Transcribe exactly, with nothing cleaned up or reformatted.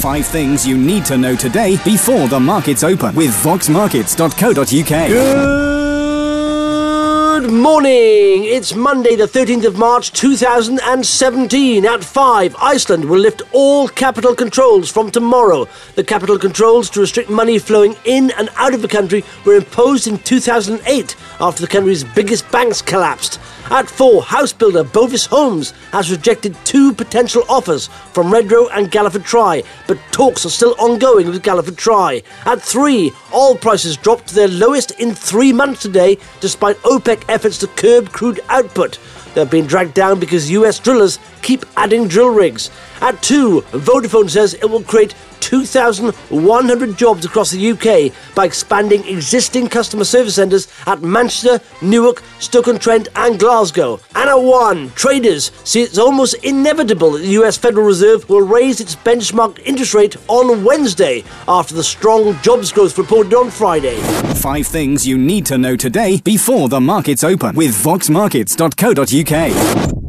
Five things you need to know today before the markets open with vox markets dot co dot uk. Good morning. It's Monday the thirteenth of March two thousand seventeen. At five, Iceland will lift all capital controls from tomorrow. The capital controls to restrict money flowing in and out of the country were imposed in two thousand eight after the country's biggest banks collapsed. At four, house builder Bovis Homes has rejected two potential offers from Redrow and Galliford Try, but talks are still ongoing with Galliford Try. At three, oil prices dropped to their lowest in three months today, despite OPEC efforts to curb crude output. They've been dragged down because U S drillers keep adding drill rigs. At two, Vodafone says it will create two thousand one hundred jobs across the U K by expanding existing customer service centres at Manchester, Newark, Stoke-on-Trent and Glasgow. And at one, traders see it's almost inevitable that the U S Federal Reserve will raise its benchmark interest rate on Wednesday after the strong jobs growth reported on Friday. Five things you need to know today before the markets open with vox markets dot co dot uk.